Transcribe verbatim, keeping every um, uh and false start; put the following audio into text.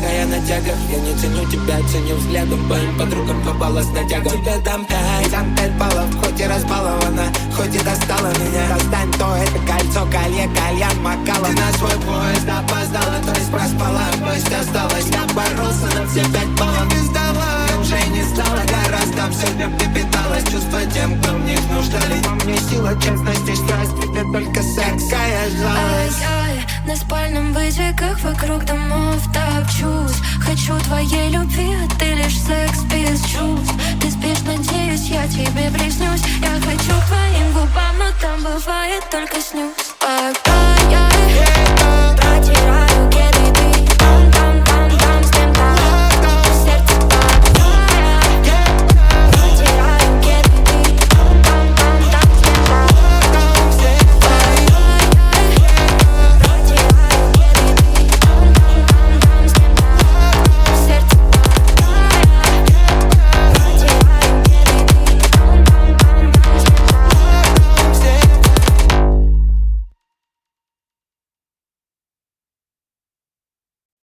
я на тягах. Я не ценю тебя, ценю взглядом. Твоим подругам попалась на тягу. Тебе дам пять, дам пять баллов. Хоть и разбалована, хоть и достала меня. Достань то, это кольцо, колье, кальян, макала. Ты на свой поезд опоздала, то есть проспала. Пусть осталось, я боролся на все пять баллов. Не сдала, уже не стало гораздо. Сегодня ты питалась чувства тем, кто в них нуждались. Во мне сила, честность и страсть, ведь только секс. Какая жалость. Ай-яй, на спальном вытеках вокруг домов топчусь. Хочу твоей любви, а ты лишь секс без чувств. Ты спишь, надеюсь, я тебе приснюсь. Я хочу к твоим губам, но там бывает только снюс. Ай-яй-яй.